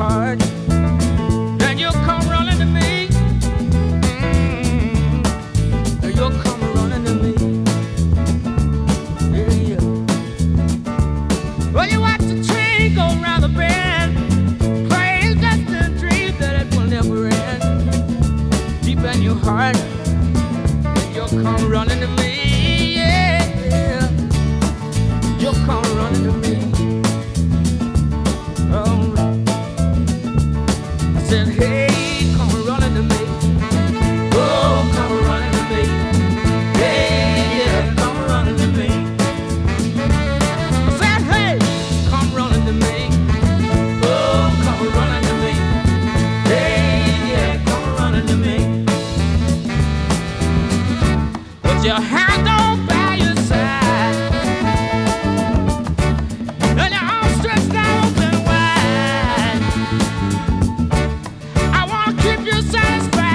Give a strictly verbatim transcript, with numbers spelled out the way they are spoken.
heart, then you'll come running to me. Mm, then you'll come running to me. Yeah, yeah. Well, you watch the train go round the bend, playing just a dream that it will never end. Deep in your heart, then you'll come running to me. Yeah, yeah. You'll come running to me. Oh, I said, hey, come running to me. Oh, come running to me. Hey, yeah, come running to me. I said, hey, come running to me. Oh, come running to me. Hey, yeah, come running to me. Put your hand on by your side, and your arms stretched out open wide. I wanna keep you satisfied.